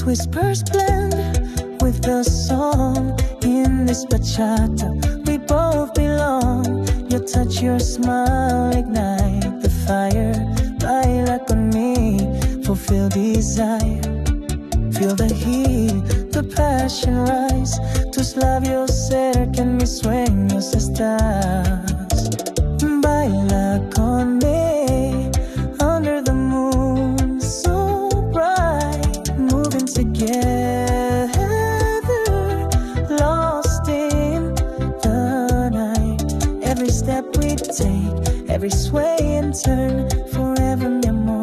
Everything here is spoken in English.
Whispers blend with the song. In this bachata we both belong. Your touch, your smile ignite the fire. Baila con me, fulfill desire. Feel the heat, the passion rise. Tus labios cercan mis sueños estás. Baila con me under the moon so bright, moving together, lost in the night. Every step we take, every sway and turn, forever mi amor.